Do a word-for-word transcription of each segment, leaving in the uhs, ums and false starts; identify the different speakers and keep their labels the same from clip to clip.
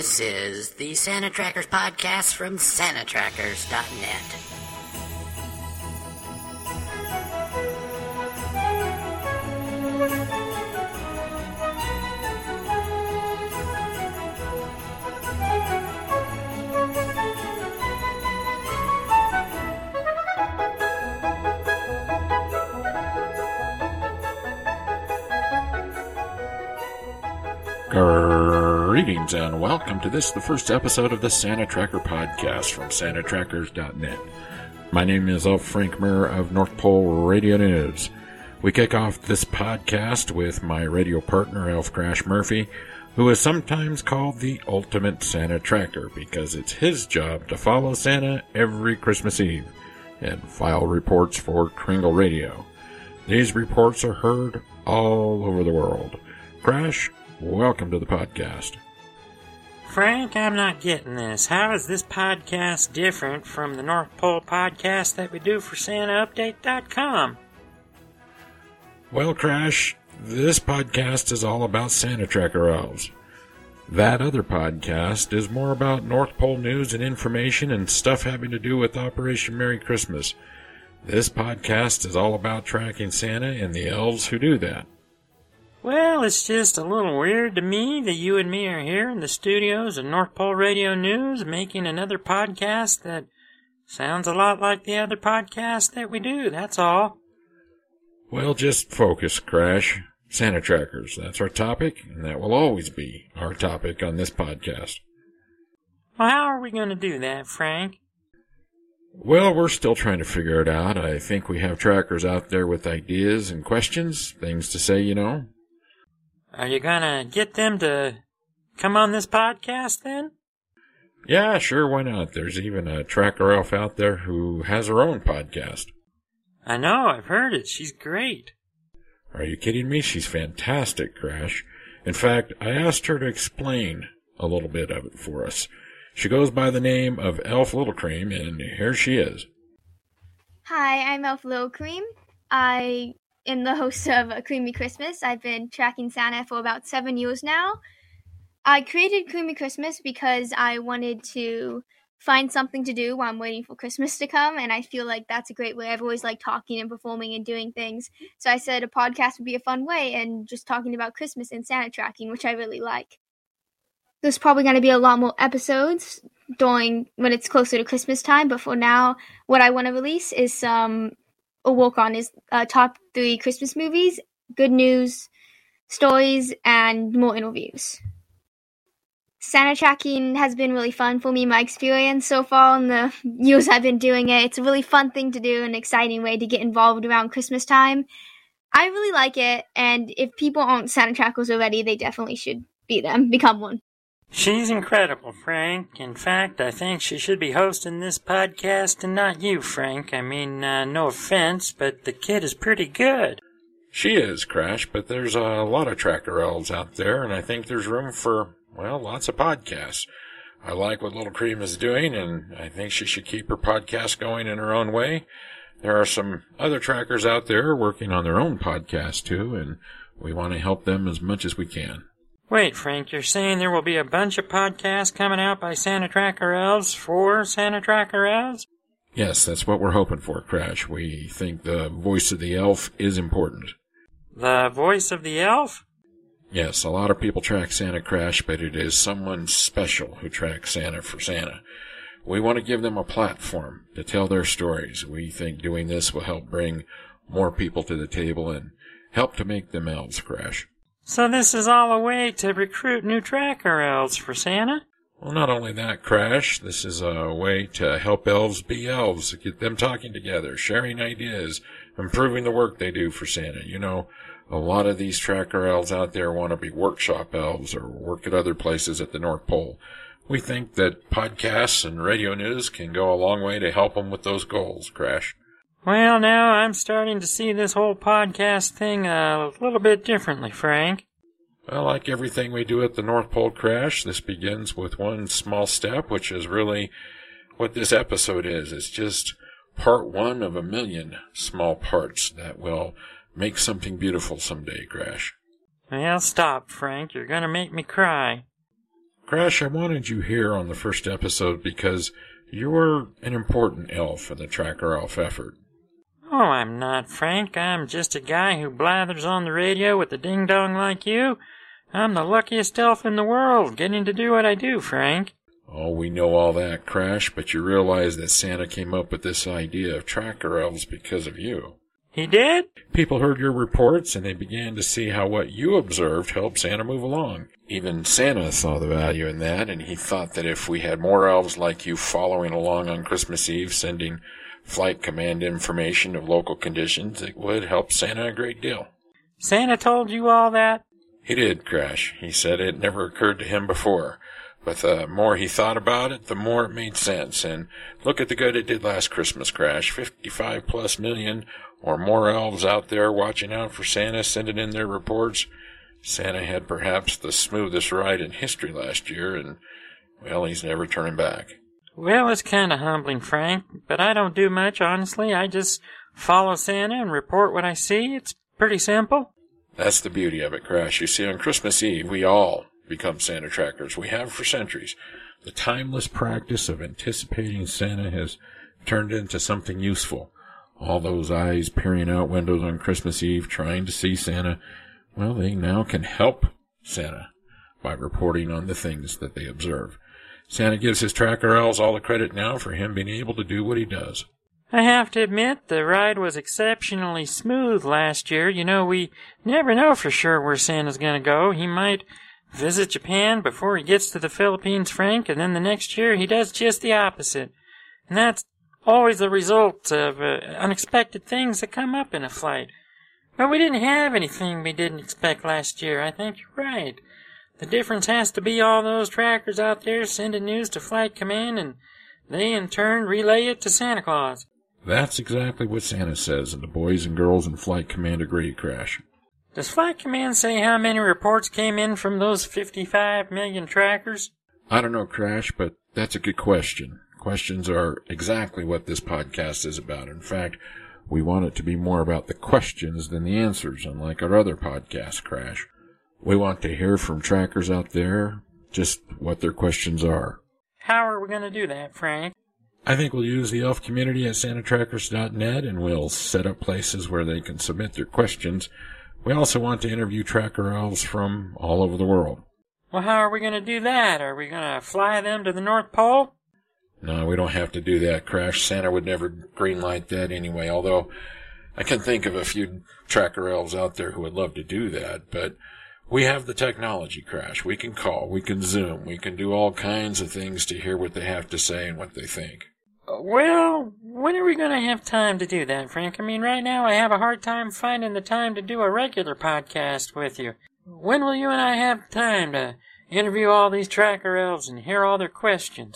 Speaker 1: This is the Santa Trackers podcast from Santa Trackers dot net.
Speaker 2: Greetings and welcome to this, the first episode of the Santa Tracker podcast from Santa Trackers dot net. My name is Elf Frank Muir of North Pole Radio News. We kick off this podcast with my radio partner, Elf Crash Murphy, who is sometimes called the ultimate Santa Tracker because it's his job to follow Santa every Christmas Eve and file reports for Kringle Radio. These reports are heard all over the world. Crash, welcome to the podcast.
Speaker 3: Frank, I'm not getting this. How is this podcast different from the North Pole podcast that we do for Santa Update dot com?
Speaker 2: Well, Crash, this podcast is all about Santa Tracker elves. That other podcast is more about North Pole news and information and stuff having to do with Operation Merry Christmas. This podcast is all about tracking Santa and the elves who do that.
Speaker 3: Well, it's just a little weird to me that you and me are here in the studios of North Pole Radio News making another podcast that sounds a lot like the other podcast that we do, that's all.
Speaker 2: Well, just focus, Crash. Santa Trackers, that's our topic, and that will always be our topic on this podcast.
Speaker 3: Well, how are we going to do that, Frank?
Speaker 2: Well, we're still trying to figure it out. I think we have trackers out there with ideas and questions, things to say, you know.
Speaker 3: Are you gonna get them to come on this podcast, then?
Speaker 2: Yeah, sure, why not? There's even a tracker elf out there who has her own podcast.
Speaker 3: I know, I've heard it. She's great.
Speaker 2: Are you kidding me? She's fantastic, Crash. In fact, I asked her to explain a little bit of it for us. She goes by the name of Elf Little Cream, and here she is.
Speaker 4: Hi, I'm Elf Little Cream. I am the host of A Creamy Christmas. I've been tracking Santa for about seven years now. I created Creamy Christmas because I wanted to find something to do while I'm waiting for Christmas to come, and I feel like that's a great way. I've always liked talking and performing and doing things, so I said a podcast would be a fun way, and just talking about Christmas and Santa tracking, which I really like. There's probably going to be a lot more episodes during when it's closer to Christmas time, but for now, what I want to release is some a walk on is uh, top three Christmas movies, good news, stories, and more interviews. Santa tracking has been really fun for me, my experience so far in the years I've been doing it. It's a really fun thing to do, an exciting way to get involved around Christmas time. I really like it, and if people aren't Santa trackers already, they definitely should be them, become one.
Speaker 3: She's incredible, Frank. In fact, I think she should be hosting this podcast and not you, Frank. I mean, uh, no offense, but the kid is pretty good.
Speaker 2: She is, Crash, but there's a lot of tracker elves out there, and I think there's room for, well, lots of podcasts. I like what Little Cream is doing, and I think she should keep her podcast going in her own way. There are some other trackers out there working on their own podcast, too, and we want to help them as much as we can.
Speaker 3: Wait, Frank, you're saying there will be a bunch of podcasts coming out by Santa Tracker elves for Santa Tracker elves?
Speaker 2: Yes, that's what we're hoping for, Crash. We think the voice of the elf is important.
Speaker 3: The voice of the elf?
Speaker 2: Yes, a lot of people track Santa, Crash, but it is someone special who tracks Santa for Santa. We want to give them a platform to tell their stories. We think doing this will help bring more people to the table and help to make them elves, Crash.
Speaker 3: So this is all a way to recruit new tracker elves for Santa?
Speaker 2: Well, not only that, Crash. This is a way to help elves be elves, get them talking together, sharing ideas, improving the work they do for Santa. You know, a lot of these tracker elves out there want to be workshop elves or work at other places at the North Pole. We think that podcasts and radio news can go a long way to help them with those goals, Crash.
Speaker 3: Well, now I'm starting to see this whole podcast thing a little bit differently, Frank.
Speaker 2: Well, like everything we do at the North Pole, Crash, this begins with one small step, which is really what this episode is. It's just part one of a million small parts that will make something beautiful someday, Crash.
Speaker 3: Well, stop, Frank. You're going to make me cry.
Speaker 2: Crash, I wanted you here on the first episode because you're an important elf in the Tracker Elf effort.
Speaker 3: Oh, I'm not, Frank. I'm just a guy who blathers on the radio with a ding-dong like you. I'm the luckiest elf in the world, getting to do what I do, Frank.
Speaker 2: Oh, we know all that, Crash, but you realize that Santa came up with this idea of Tracker Elves because of you.
Speaker 3: He did?
Speaker 2: People heard your reports, and they began to see how what you observed helped Santa move along. Even Santa saw the value in that, and he thought that if we had more elves like you following along on Christmas Eve, sending flight command information of local conditions, it would help Santa a great deal.
Speaker 3: Santa told you all that?
Speaker 2: He did, Crash. He said it never occurred to him before. But the more he thought about it, the more it made sense. And look at the good it did last Christmas, Crash. fifty-five plus million or more elves out there watching out for Santa, sending in their reports. Santa had perhaps the smoothest ride in history last year, and, well, he's never turning back.
Speaker 3: Well, it's kind of humbling, Frank, but I don't do much, honestly. I just follow Santa and report what I see. It's pretty simple.
Speaker 2: That's the beauty of it, Crash. You see, on Christmas Eve, we all become Santa trackers. We have for centuries. The timeless practice of anticipating Santa has turned into something useful. All those eyes peering out windows on Christmas Eve trying to see Santa, well, they now can help Santa by reporting on the things that they observe. Santa gives his tracker elves all the credit now for him being able to do what he does.
Speaker 3: I have to admit, the ride was exceptionally smooth last year. You know, we never know for sure where Santa's going to go. He might visit Japan before he gets to the Philippines, Frank, and then the next year he does just the opposite. And that's always the result of uh, unexpected things that come up in a flight. But we didn't have anything we didn't expect last year. I think you're right. The difference has to be all those trackers out there sending news to Flight Command, and they in turn relay it to Santa Claus.
Speaker 2: That's exactly what Santa says, and the boys and girls in Flight Command agree, Crash.
Speaker 3: Does Flight Command say how many reports came in from those fifty-five million trackers?
Speaker 2: I don't know, Crash, but that's a good question. Questions are exactly what this podcast is about. In fact, we want it to be more about the questions than the answers, unlike our other podcasts, Crash. We want to hear from trackers out there just what their questions are.
Speaker 3: How are we going to do that, Frank?
Speaker 2: I think we'll use the elf community at Santa Trackers dot net, and we'll set up places where they can submit their questions. We also want to interview tracker elves from all over the world.
Speaker 3: Well, how are we going to do that? Are we going to fly them to the North Pole?
Speaker 2: No, we don't have to do that, Crash. Santa would never greenlight that anyway, although I can think of a few tracker elves out there who would love to do that, but we have the technology, Crash. We can call, we can Zoom, we can do all kinds of things to hear what they have to say and what they think.
Speaker 3: Well, when are we going to have time to do that, Frank? I mean, right now I have a hard time finding the time to do a regular podcast with you. When will you and I have time to interview all these tracker elves and hear all their questions?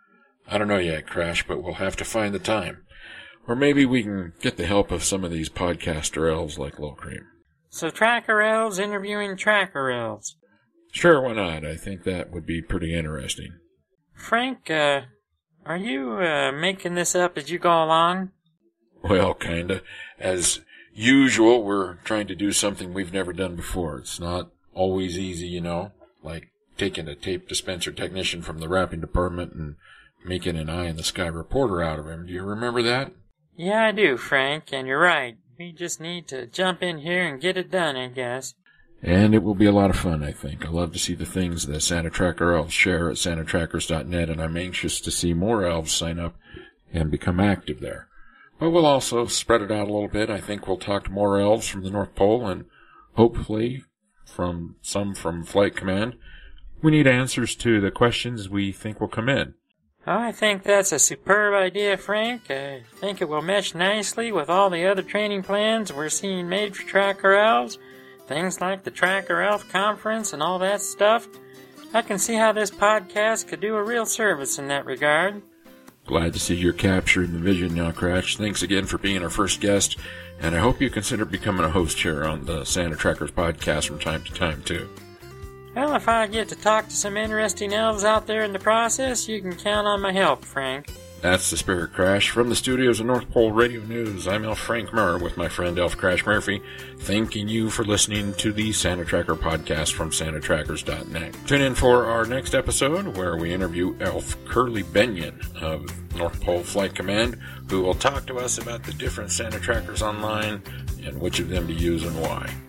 Speaker 2: I don't know yet, Crash, but we'll have to find the time. Or maybe we can get the help of some of these podcaster elves like Lil Cream.
Speaker 3: So tracker elves interviewing tracker elves.
Speaker 2: Sure, why not? I think that would be pretty interesting.
Speaker 3: Frank, uh, are you, uh, making this up as you go along?
Speaker 2: Well, kinda. As usual, we're trying to do something we've never done before. It's not always easy, you know, like taking a tape dispenser technician from the wrapping department and making an eye-in-the-sky reporter out of him. Do you remember that?
Speaker 3: Yeah, I do, Frank, and you're right. We just need to jump in here and get it done, I guess.
Speaker 2: And it will be a lot of fun, I think. I love to see the things that Santa Tracker elves share at Santa Trackers dot net, and I'm anxious to see more elves sign up and become active there. But we'll also spread it out a little bit. I think we'll talk to more elves from the North Pole, and hopefully from some from Flight Command. We need answers to the questions we think will come in.
Speaker 3: Oh, I think that's a superb idea, Frank. I think it will mesh nicely with all the other training plans we're seeing made for tracker elves. Things like the Tracker Elf Conference and all that stuff. I can see how this podcast could do a real service in that regard.
Speaker 2: Glad to see you're capturing the vision now, Crash. Thanks again for being our first guest, and I hope you consider becoming a host here on the Santa Trackers podcast from time to time, too.
Speaker 3: Well, if I get to talk to some interesting elves out there in the process, you can count on my help, Frank.
Speaker 2: That's the Spirit Crash from the studios of North Pole Radio News. I'm Elf Frank Murr with my friend Elf Crash Murphy, thanking you for listening to the Santa Tracker podcast from Santa Trackers dot net. Tune in for our next episode where we interview Elf Curly Benyon of North Pole Flight Command, who will talk to us about the different Santa Trackers online and which of them to use and why.